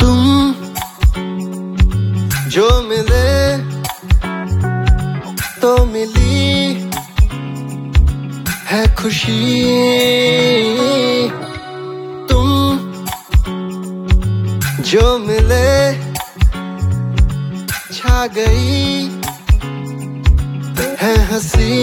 तुम जो मिले तो मिली है खुशी। तुम जो मिले छा गई है हंसी।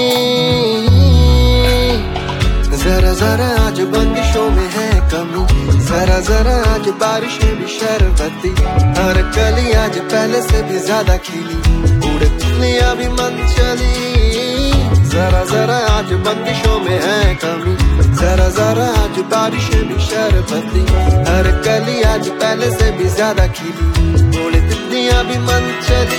जरा जरा आज बंदिशों में है कमी, जरा जरा आज बारिशें भी शरबती। हर कली आज पहले से भी ज्यादा खिली, उड़े तितलियां भी मन चली। जरा जरा आज बंदिशों में है कमी, जरा जरा आज बारिशें भी शरबती। हर कली आज पहले से भी ज्यादा खिली, उड़े तितलियां भी मन चली।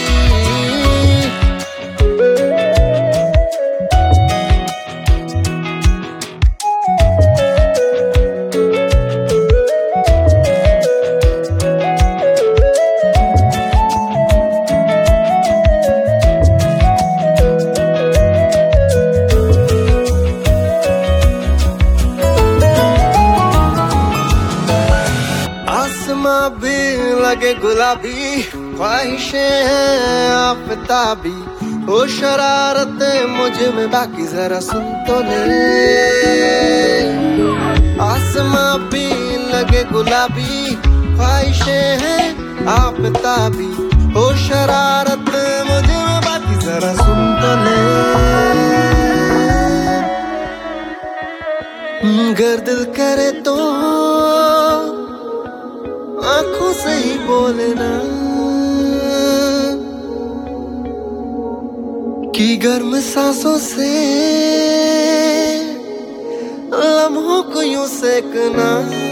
आसमां भी लगे गुलाबी, ख्वाहिशें हैं आफताबी। ओ शरारतें मुझ में बाकी जरा सुन तो ले। आसमां भी लगे गुलाबी, ख्वाहिशें हैं आफताबी। ओ शरारत मुझ में बाकी जरा सुन तो ले। गर दिल करे तो आंखों से ही बोलना कि गर्म सांसों से लम्हों को यूं सेकना।